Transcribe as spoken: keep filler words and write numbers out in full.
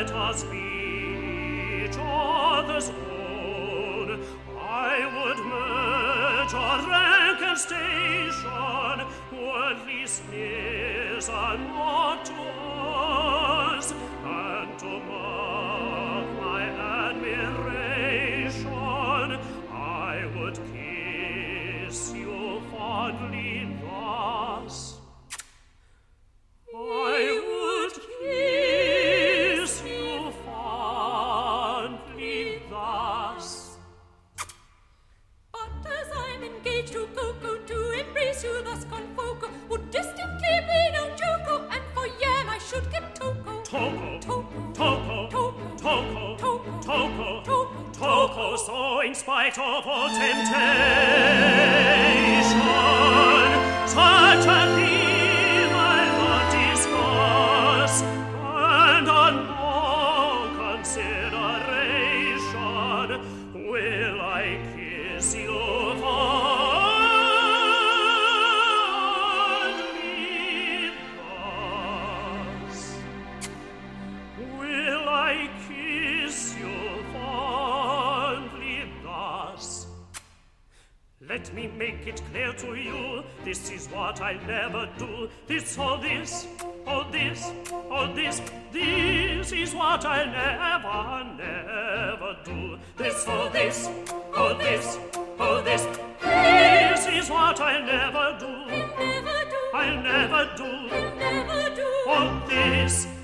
let us be each other's own. I would merge our rank and station, worldly sneers are not to us, and to mark my admiration, I would kiss you fondly thus. I would kiss you fondly thus. But as I'm engaged to Coco, to embrace you thus confoco, would distinctly be no joco, and for yam I should get Toko. Toko, Toko, Toko, Toko, Toko, Toko, Toko, Toko, Toko, so in spite of all temptation, certainly my love discuss, and on no consideration will I kiss you fondly thus. Will I kiss you fondly thus? Let me make it clear to you, this is what I never do. This, oh this, oh this, oh this, this is what I never, never do. This, oh this, oh this, oh this, this is what I never do. never do, I'll never do. never do. Oh this,